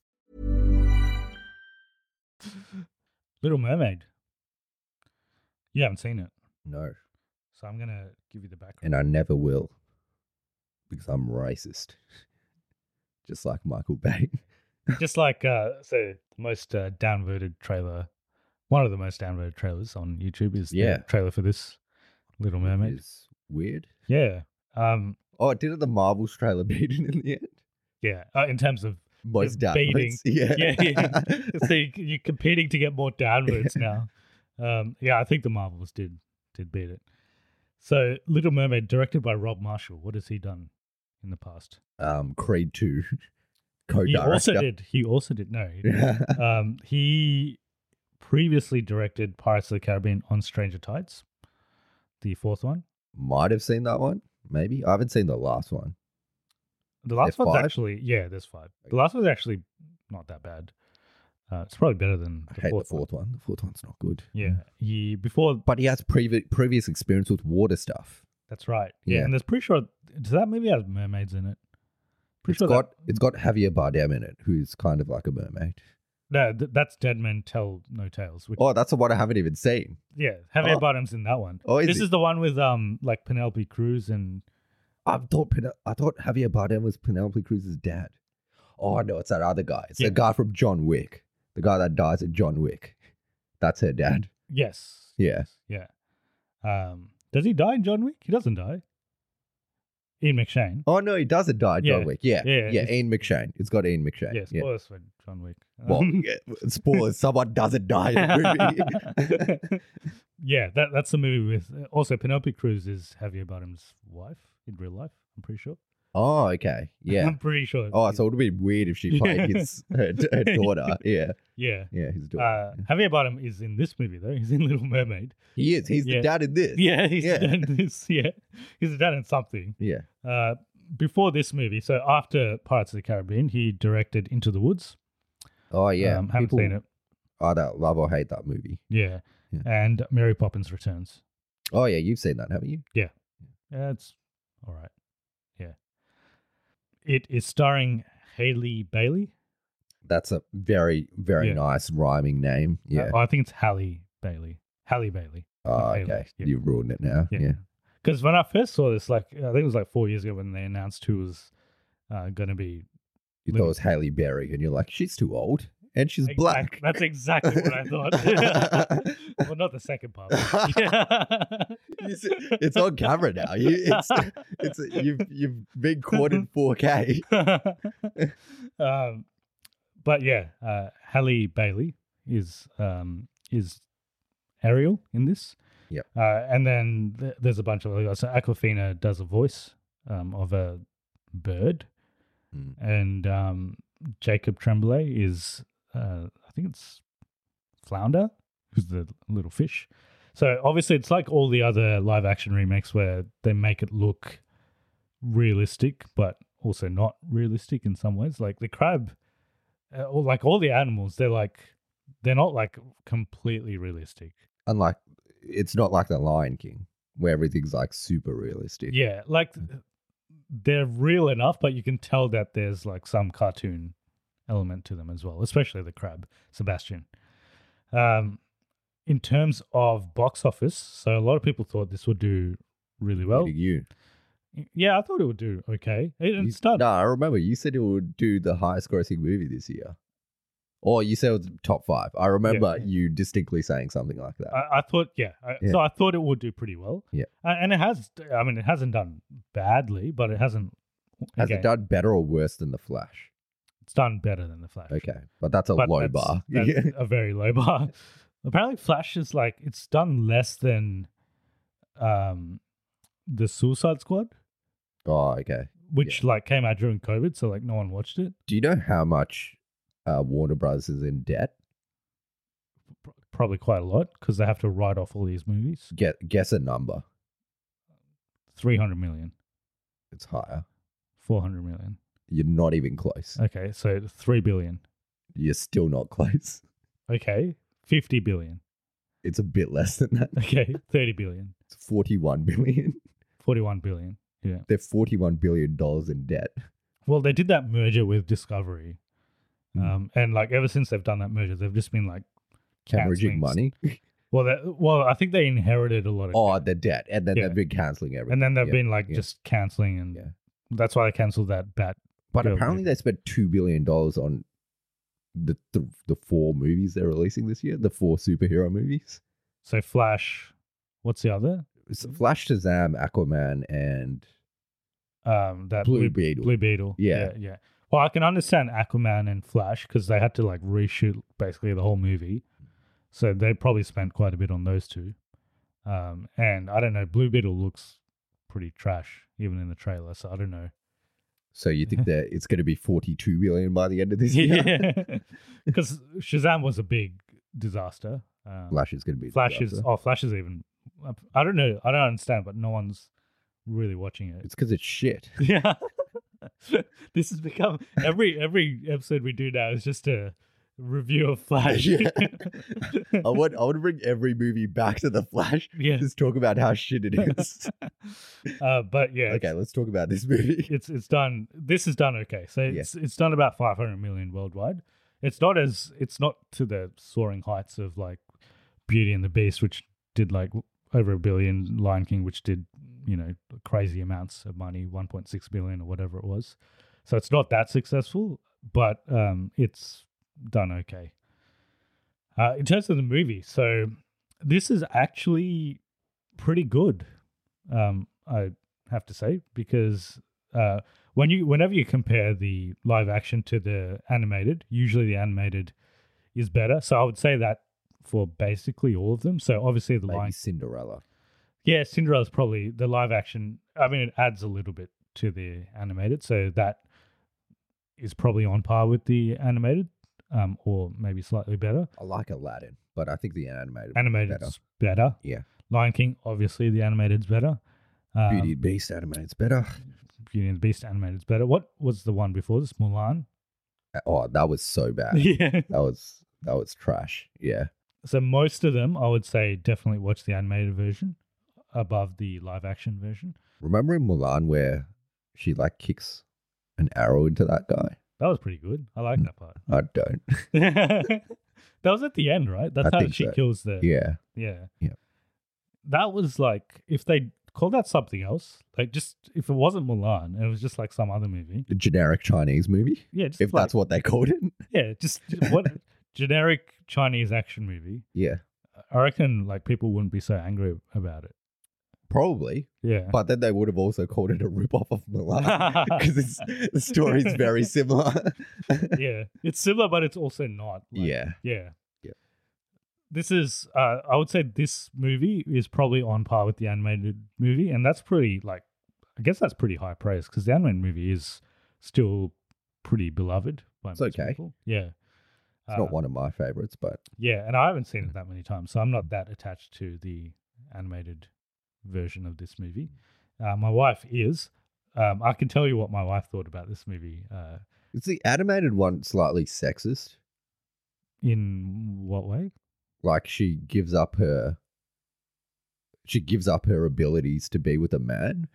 Little Mermaid. You haven't seen it, No. so I'm going to give you the background. And I never will. Because I'm racist. Just like Michael Bay. Just like, so the most downvoted trailer, one of the most downvoted trailers on YouTube is the trailer for this Little Mermaid. It's weird. Yeah. Didn't the Marvels trailer beat it in the end? Yeah. In terms of Most beating. downvotes. Yeah. Yeah. So you're competing to get more downvotes now. I think the Marvels did beat it. So Little Mermaid, directed by Rob Marshall. What has he done in the past? Creed 2. He also did. No. He previously directed Pirates of the Caribbean on Stranger Tides, the fourth one. Might have seen that one. Maybe. I haven't seen the last one. The last one's 5? actually, there's 5. The last one's actually not that bad. It's probably better than I hate the fourth one. The fourth one's not good. Yeah. But he has previous experience with water stuff. That's right. Yeah. And there's pretty sure, does that movie have mermaids in it? It's got Javier Bardem in it, who's kind of like a mermaid. No, that's Dead Men Tell No Tales. Which, that's the one I haven't even seen. Yeah, Javier Bardem's in that one. This is the one with like Penelope Cruz and. I thought Javier Bardem was Penelope Cruz's dad. Oh no, it's that other guy. It's the guy from John Wick. The guy that dies at John Wick. That's her dad. Yes. Yeah. Yeah. Does he die in John Wick? He doesn't die. Ian McShane. Oh no, he doesn't die in John Wick. Yeah. Yeah. Ian McShane. It's got Ian McShane. Yeah, spoilers for John Wick. Well, spoilers. Someone doesn't die in the movie. Yeah, that's the movie with also Penelope Cruz is Javier Bardem's wife in real life. I'm pretty sure. Oh, okay. Yeah. I'm pretty sure. Oh, so it would be weird if she played her daughter. Yeah. Yeah. Yeah, his daughter. Javier Bardem is in this movie though. He's in Little Mermaid. He is. He's the dad in this. Yeah, he's the dad in this. Yeah. He's the dad in something. Yeah. Before this movie, so after Pirates of the Caribbean, he directed Into the Woods. Oh yeah. Haven't seen it. Either love or hate that movie. Yeah. And Mary Poppins Returns. Oh yeah, you've seen that, haven't you? Yeah. Yeah, it's all right. Yeah. It is starring Halle Bailey. That's a very, very nice rhyming name. Yeah. I think it's Halle Bailey. Halle Bailey. Oh, okay. Yeah. You've ruined it now. Yeah. Because when I first saw this, I think it was 4 years ago when they announced who was going to be. You thought it was Halle Berry, and you're like, she's too old. and she's black. That's exactly what I thought. Well, not the second part. It's on camera now. You've been caught in 4K. But yeah, Halle Bailey is Ariel in this. Yep. And then there's a bunch of other guys. So Aquafina does a voice of a bird, and Jacob Tremblay is I think it's Flounder, who's the little fish. So obviously it's like all the other live action remakes where they make it look realistic, but also not realistic in some ways. Like the crab, or like all the animals, they're not like completely realistic. Unlike, it's not like The Lion King where everything's like super realistic. Yeah, like they're real enough, but you can tell that there's like some cartoon element to them as well, especially the crab, Sebastian. In terms of box office, so a lot of people thought this would do really well. What did you? Yeah, I thought it would do okay. It's done. No, I remember you said it would do the highest grossing movie this year. Or you said it was top 5. I remember you distinctly saying something like that. I thought, so I thought it would do pretty well. Yeah. And it has, I mean, it hasn't done badly, but it hasn't. Has it done better or worse than The Flash? It's done better than The Flash. Okay. But that's a low bar. That's a very low bar. Apparently, Flash is like, it's done less than the Suicide Squad. Oh, okay. Which like came out during COVID, so like no one watched it. Do you know how much Warner Bros. Is in debt? Probably quite a lot because they have to write off all these movies. Guess a number. 300 million. It's higher. 400 million. You're not even close. Okay, so 3 billion. You're still not close. Okay, 50 billion. It's a bit less than that. Okay, 30 billion. It's 41 billion. 41 billion. Yeah. They're $41 billion in debt. Well, they did that merger with Discovery. And like ever since they've done that merger, they've just been like hemorrhaging money. Well, I think they inherited a lot of the debt, and then they've been canceling everything. And then they've been like just canceling, and that's why they cancelled that Bat. But apparently they spent $2 billion on the 4 movies they're releasing this year, the 4 superhero movies. So Flash, what's the other? It's Flash, Shazam, Aquaman, and that Blue Beetle. Blue Beetle. Yeah. Well, I can understand Aquaman and Flash because they had to like reshoot basically the whole movie. So they probably spent quite a bit on those two. And I don't know, Blue Beetle looks pretty trash, even in the trailer. So I don't know. So you think that it's going to be 42 billion by the end of this year? Yeah. Because Shazam was a big disaster. Flash is going to be Flash is even, I don't know. I don't understand, but no one's really watching it. It's because it's shit. Yeah. This has become every episode we do now is just a review of Flash. Yeah. I want to bring every movie back to the Flash. Yeah. Just talk about how shit it is. But yeah. Okay, let's talk about this movie. It's done. This is done okay. So it's done about 500 million worldwide. It's not to the soaring heights of like Beauty and the Beast, which did like over $1 billion, Lion King, which did, crazy amounts of money, 1.6 billion or whatever it was. So it's not that successful, but it's done okay. In terms of the movie, so this is actually pretty good, I have to say, because whenever you compare the live action to the animated, usually the animated is better. So I would say that for basically all of them. So obviously the Maybe Cinderella. Yeah, Cinderella's probably the live action. I mean, it adds a little bit to the animated, so that is probably on par with the animated, or maybe slightly better. I like Aladdin, but I think the animated's better. Yeah. Lion King, obviously, the animated's better. Beauty and the Beast animated's better. Beauty and the Beast animated's better. What was the one before this? Mulan? Oh, that was so bad. Yeah. That was trash. Yeah. So most of them, I would say, definitely watch the animated version above the live action version. Remember in Mulan where she like kicks an arrow into that guy? That was pretty good. I like that part. I don't. That was at the end, right? That's how she kills the... Yeah. That was like, if they called that something else, like just, if it wasn't Mulan, it was just like some other movie. A generic Chinese movie? Yeah. Just if that's what they called it. Yeah, just what... generic Chinese action movie, Yeah, I reckon like people wouldn't be so angry about it. probably. Yeah. But then they would have also called it a rip-off of Mulan because the story is very similar. Yeah. It's similar, but it's also not. Like, Yeah. Yeah. Yeah. This is, I would say this movie is probably on par with the animated movie. And that's pretty, like, I guess that's pretty high praise because the animated movie is still pretty beloved by It's most okay. people. Yeah. It's not one of my favorites, but Yeah, and I haven't seen it that many times, so I'm not that attached to the animated version of this movie. My wife is. I can tell you what my wife thought about this movie. is the animated one slightly sexist? In what way? Like she gives up her abilities to be with a man.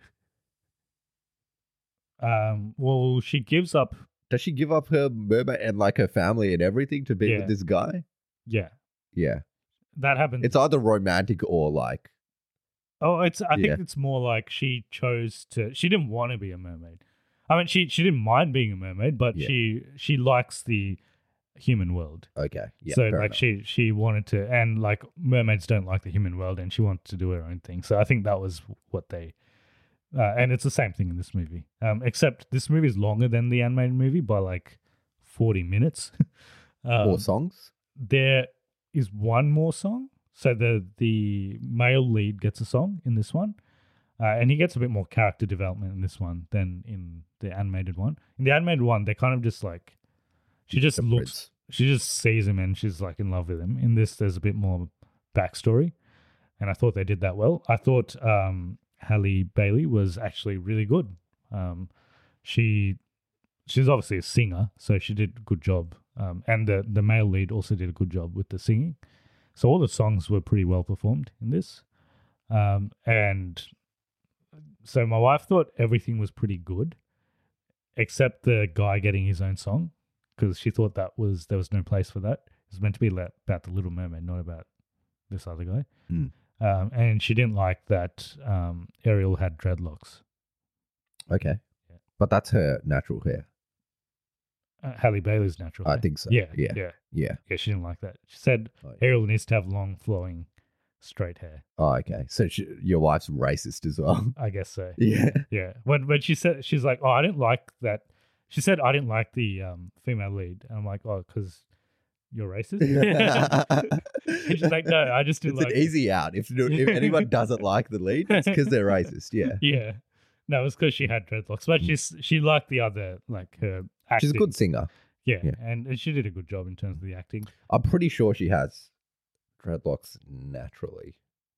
Well, she gives up. Does she give up her mermaid and like her family and everything to be Yeah. with this guy? Yeah, Yeah. that happens. It's either romantic or like I think Yeah. it's more like she chose to. She didn't want to be a mermaid. I mean, she didn't mind being a mermaid, but Yeah. she likes the human world. okay. Yeah. So fair like enough. she wanted to, and like mermaids don't like the human world, and she wanted to do her own thing. So I think that was what they, and it's the same thing in this movie. Except this movie is longer than the animated movie by like 40 minutes. More songs? There is one more song. So the male lead gets a song in this one, and he gets a bit more character development in this one than in the animated one. In the animated one, they kind of just like she just The looks. prince. She just sees him and she's like in love with him. In this, there's a bit more backstory, and I thought they did that well. I thought Halle Bailey was actually really good. She's obviously a singer, so she did a good job. And the male lead also did a good job with the singing. So all the songs were pretty well performed in this. And so my wife thought everything was pretty good, except the guy getting his own song, because she thought there was no place for that. It was meant to be about the Little Mermaid, not about this other guy. Hmm. And she didn't like that Ariel had dreadlocks. Okay. Yeah. But that's her natural hair. Halle Bailey's natural I hair. think so. Yeah, Yeah. yeah. Yeah. Yeah, she didn't like that. She said Oh, yeah. Ariel needs to have long, flowing, straight hair. Oh, okay. So your wife's racist as well. I guess so. Yeah. Yeah. When she said, she's like, oh, I didn't like that. She said, I didn't like the female lead. And I'm like, oh, because you're racist? And she's like, no, I just didn't It's like an easy out. If anyone doesn't like the lead, it's because they're racist. Yeah. Yeah. No, it was because she had dreadlocks. But she liked the other, like her acting. She's a good singer. Yeah. Yeah. And she did a good job in terms of the acting. I'm pretty sure she has dreadlocks naturally.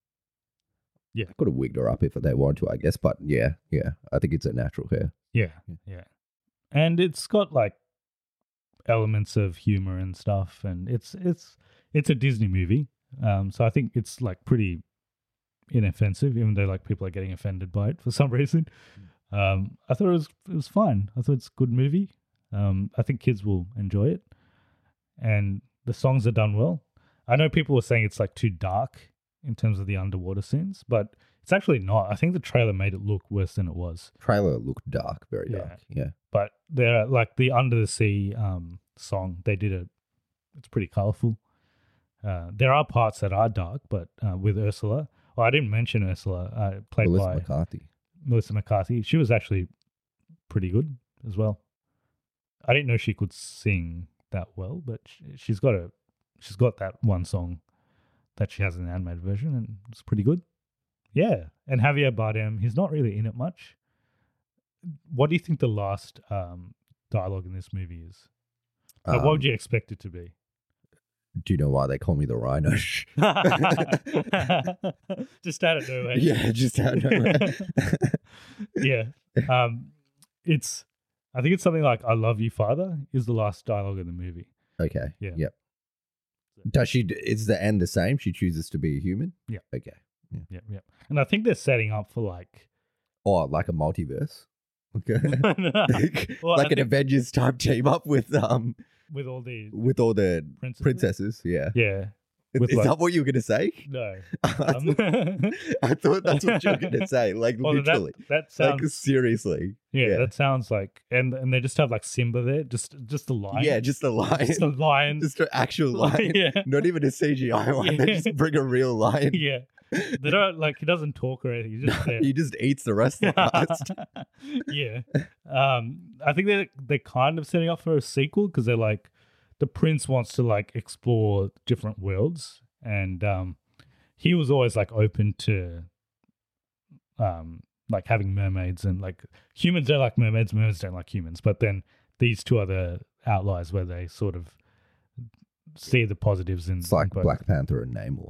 Yeah. I could have wigged her up if they wanted to, I guess. But yeah. I think it's a natural hair. Yeah. Yeah. And it's got like elements of humor and stuff, and it's a Disney movie. So I think it's like pretty inoffensive, even though like people are getting offended by it for some reason. I thought it was fine. I thought it's a good movie. I think kids will enjoy it, and the songs are done well. I know people were saying it's like too dark in terms of the underwater scenes, but it's actually not. I think the trailer made it look worse than it was. Trailer looked dark, very Yeah. dark. Yeah. But they're like the Under the Sea song. They did it's pretty colorful. There are parts that are dark, but with Ursula. Well, I didn't mention Ursula, played Melissa by McCarthy. Melissa McCarthy. She was actually pretty good as well. I didn't know she could sing that well, but she's got that one song that she has in the animated version, and it's pretty good. Yeah, and Javier Bardem, he's not really in it much. What do you think the last dialogue in this movie is? Like, what would you expect it to be? Do you know why they call me the Rhino? Just out of nowhere. Yeah, just out of nowhere. Yeah. I think it's something like "I love you, Father" is the last dialogue in the movie. Okay. Yeah. Yep. Does she? Is the end the same? She chooses to be a human. Yeah. Okay. Yeah. And I think they're setting up for like Or like a multiverse. Okay. Well, like an Avengers type team up with with all the with all the princesses. princesses. Yeah. Yeah. with Is like, that what you were going to say? no. I thought that's what you were going to say. Like, Well, literally. that sounds Like, seriously. yeah, that sounds like and they just have like Simba there, just a lion. Yeah, just a lion. Just a lion. Just an actual lion. Yeah. Not even a CGI one. They Yeah. just bring a real lion. Yeah. They don't like he doesn't talk or anything. He's just there. He just eats the rest of the cast. Yeah. I think they're kind of setting up for a sequel because they're like the prince wants to like explore different worlds and he was always like open to like having mermaids and like humans don't like mermaids don't like humans, but then these two are the outliers where they sort of see the positives in It's like in both. Black Panther and Namor.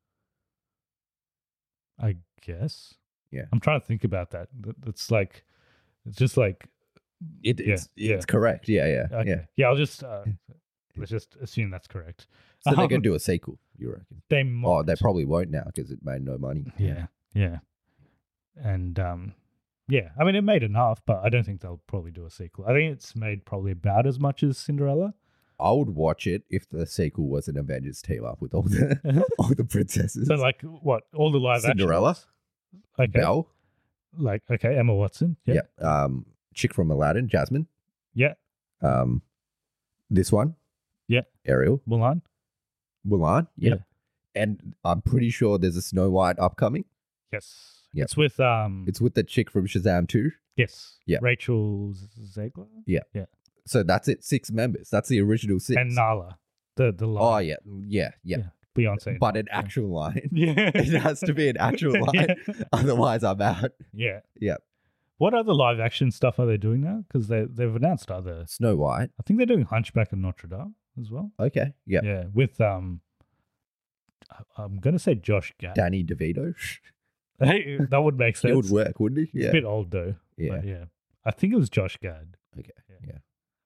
I guess. Yeah. I'm trying to think about that. It's like it's just like It's yeah. correct. Yeah. okay. Yeah, I'll just let's just assume that's correct. So they're going to do a sequel, you reckon? They might. Oh, they probably won't now because it made no money. Yeah. And yeah, I mean it made enough, but I don't think they'll probably do a sequel. I think it's made probably about as much as Cinderella. I would watch it if the sequel was an Avengers team up with all the princesses. So like what? All the live Cinderella, action. Okay. Belle, Like okay, Emma Watson. Yeah. chick from Aladdin, Jasmine. Yeah. This one. Yeah. Ariel, Mulan. Yeah. And I'm pretty sure there's a Snow White upcoming. Yes. Yep. It's with It's with the chick from Shazam 2. yes. Yeah. Rachel Zegler. Yeah. Yeah. So that's it. 6 members. That's the original 6. And Nala. The Oh lion. yeah. Beyonce. But an actual line. Yeah. It has to be an actual line. Yeah. Otherwise, I'm out. Yeah. Yeah. What other live action stuff are they doing now? Because they've announced other. Snow White. I think they're doing Hunchback of Notre Dame as well. Okay. Yeah. Yeah, with I'm gonna say Josh Gad. Danny DeVito. Hey, that would make sense. He would work, wouldn't he? He's a bit old though. Yeah. But yeah. I think it was Josh Gad. Okay. Yeah.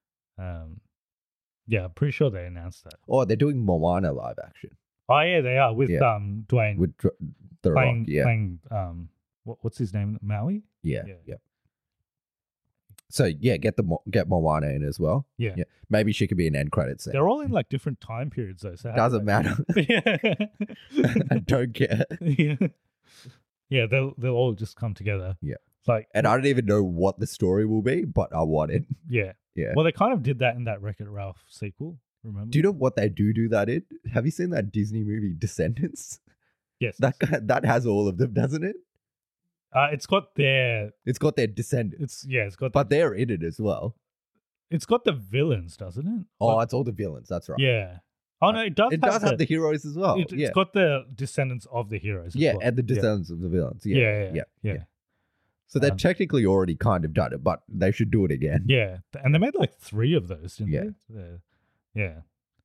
Yeah, I'm pretty sure they announced that. Oh, they're doing Moana live action Oh yeah, they are with Yeah. Dwayne with The playing Rock. Yeah. playing what's his name? Maui? Yeah. Yeah. Yeah. So yeah, get Moana in as well. Yeah. Yeah. Maybe she could be an end credit scene. They're all in like different time periods though. So how Doesn't do matter. they- I don't care. yeah. Yeah, they'll all just come together. Yeah. It's like And I don't even know what the story will be, but I want it. yeah. Yeah. Well, they kind of did that in that Wreck-It Ralph sequel. Remember? Do you know what they do that in? Have you seen that Disney movie Descendants? Yes. That has all of them, doesn't it? It's got their. It's got their descendants, It's got. but they're in it as well. It's got the villains, doesn't it? Oh, Like- it's all the villains. That's right. yeah. Oh no, it does. It does have the heroes as well. It's yeah, got the descendants of the heroes. as yeah, well. and the descendants of the villains. Yeah. Yeah, Yeah. So they're Um, technically already kind of done it, but they should do it again. Yeah, and they made like 3 of those, didn't Yeah. they? Yeah.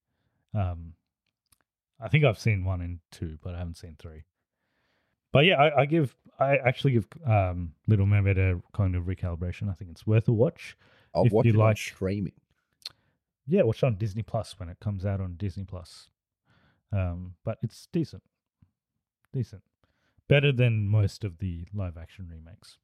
I think I've seen 1 and 2, but I haven't seen 3. But yeah, I actually give Little Mermaid a kind of recalibration. I think it's worth a watch. I'll If watch you it on like- streaming. Yeah, watch it on Disney Plus when it comes out on Disney Plus. But it's decent. Better than most of the live action remakes.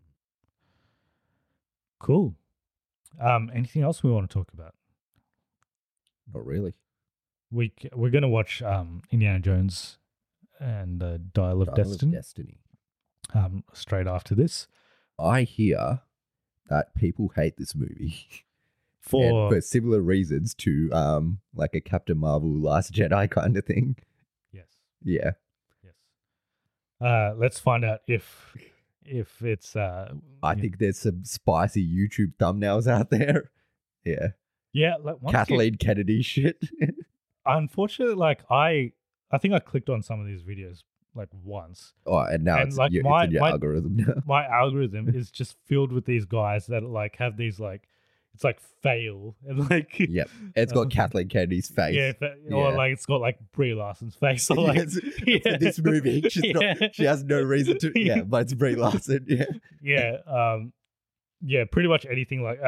Cool. Anything else we want to talk about? Not really. We're going to watch Indiana Jones and the Dial of Destiny straight after this. I hear that people hate this movie For for similar reasons to like a Captain Marvel Last Jedi kind of thing. yes. Yeah. Let's find out if it's I think there's some spicy YouTube thumbnails out there. Yeah. yeah. Like, once you- Kathleen Kennedy shit. unfortunately, like I think I clicked on some of these videos like once. Oh, and now And, it's, like, it's my- in your my- algorithm now. My algorithm is just filled with these guys that like have these like it's like fail and like Yep. It's got Kathleen Kennedy's face. yeah, or Yeah. like it's got like Brie Larson's face or like Yes, for this movie. She has no reason to. Yeah, but it's Brie Larson. Yeah. yeah, pretty much anything like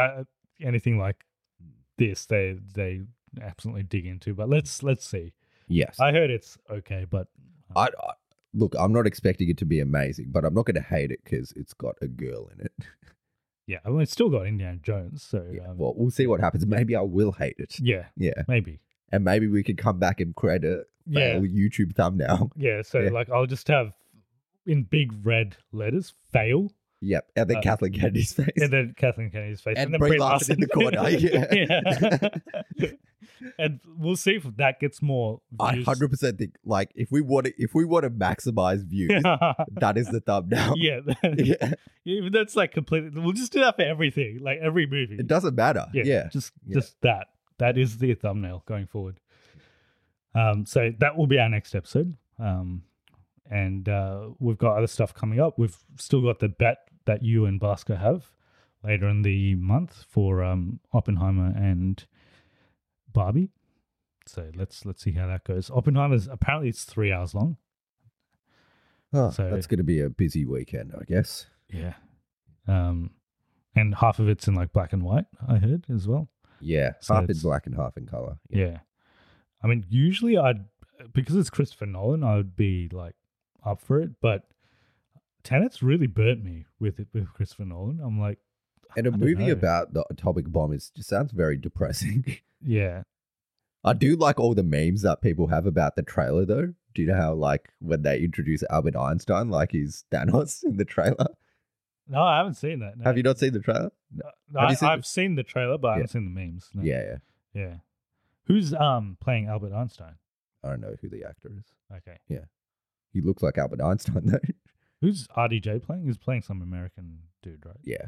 this they absolutely dig into. But let's see. Yes. I heard it's okay, but I look, I'm not expecting it to be amazing, but I'm not going to hate it because it's got a girl in it. yeah, I mean it's still got Indiana Jones, so Yeah. Well, we'll see what happens. Maybe I will hate it. yeah, Yeah. maybe. and maybe we could come back and create a fail YouTube thumbnail. Yeah, so like I'll just have in big red letters, fail. Yep, and then Kathleen Kennedy's face. And then Kathleen Kennedy's face. And then Brie Larson in the corner. Yeah. And we'll see if that gets more views. I 100% think, like, if we want to maximize views, that is the thumbnail. Yeah. Even though it's like completely, we'll just do that for everything, like every movie. It doesn't matter. Yeah. Just that. That is the thumbnail going forward. So that will be our next episode. And we've got other stuff coming up. We've still got the bet that you and Bhaskar have later in the month for Oppenheimer and Barbie. So let's see how that goes. Oppenheimer's apparently it's 3 hours long. Oh, so that's going to be a busy weekend, I guess. Yeah. And half of it's in like black and white, I heard as well. Yeah, so half in black and half in color. Yeah. I mean, usually because it's Christopher Nolan, I would be like up for it, but Tenet's really burnt me with Christopher Nolan. I'm like, and a movie about the atomic bomb just sounds very depressing. Yeah. I do like all the memes that people have about the trailer, though. Do you know how, like, when they introduce Albert Einstein, like he's Thanos in the trailer? No, I haven't seen that. No. Have you not seen the trailer? No. I've seen the trailer, but I haven't seen the memes. No. Yeah. Who's playing Albert Einstein? I don't know who the actor is. Okay. Yeah. He looks like Albert Einstein, though. Who's RDJ playing? He's playing some American dude, right? Yeah.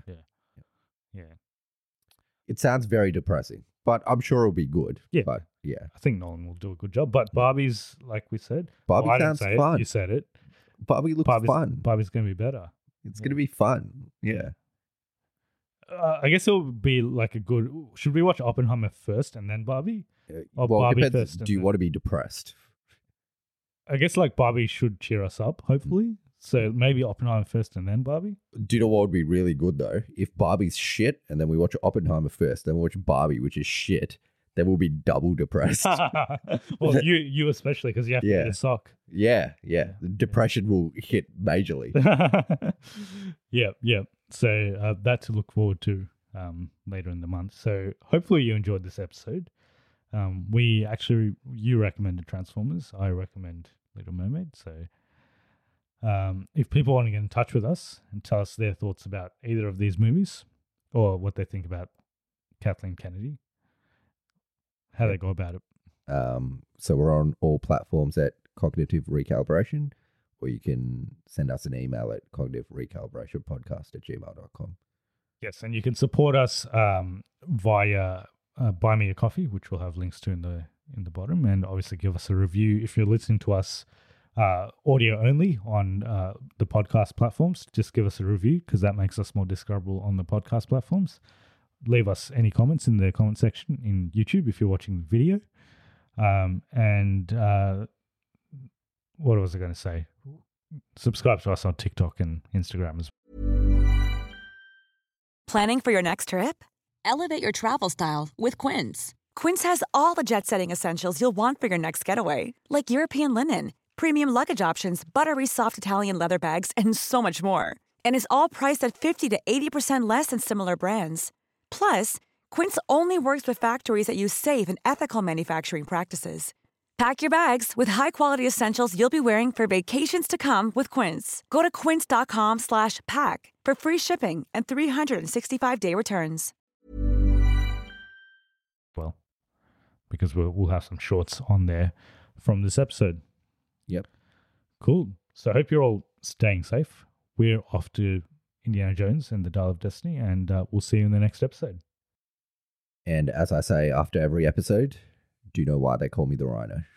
It sounds very depressing, but I'm sure it'll be good. Yeah. But yeah. I think Nolan will do a good job. But Barbie's, like we said. Barbie sounds fun. You said it. Barbie looks fun. Barbie's going to be better. It's going to be fun. Yeah. I guess it'll be like a good. Should we watch Oppenheimer first and then Barbie? Or Barbie depends. Do you want to be depressed? I guess like Barbie should cheer us up, hopefully. So maybe Oppenheimer first and then Barbie. Do you know what would be really good though? If Barbie's shit and then we watch Oppenheimer first, then we watch Barbie, which is shit, then we'll be double depressed. Well, you especially because you have to get a sock. Yeah. The depression will hit majorly. Yeah. So that to look forward to later in the month. So hopefully you enjoyed this episode. You recommended Transformers. I recommend Little Mermaid. So if people want to get in touch with us and tell us their thoughts about either of these movies or what they think about Kathleen Kennedy, how they go about it. So we're on all platforms at Cognitive Recalibration, or you can send us an email at cognitiverecalibrationpodcast@gmail.com. Yes, and you can support us via Buy Me a Coffee, which we'll have links to in the bottom, and obviously give us a review if you're listening to us audio only on the podcast platforms. Just give us a review because that makes us more discoverable on the podcast platforms. Leave us any comments in the comment section in YouTube if you're watching the video. And what was I going to say? Subscribe to us on TikTok and Instagram as well. Planning for your next trip? Elevate your travel style with Quince. Quince has all the jet-setting essentials you'll want for your next getaway, like European linen, premium luggage options, buttery soft Italian leather bags, and so much more. And is all priced at 50 to 80% less than similar brands. Plus, Quince only works with factories that use safe and ethical manufacturing practices. Pack your bags with high-quality essentials you'll be wearing for vacations to come with Quince. Go to quince.com/pack for free shipping and 365-day returns. Well, because we'll have some shorts on there from this episode. Yep. Cool. So I hope you're all staying safe. We're off to Indiana Jones and the Dial of Destiny, and we'll see you in the next episode. And as I say after every episode, do you know why they call me the Rhino?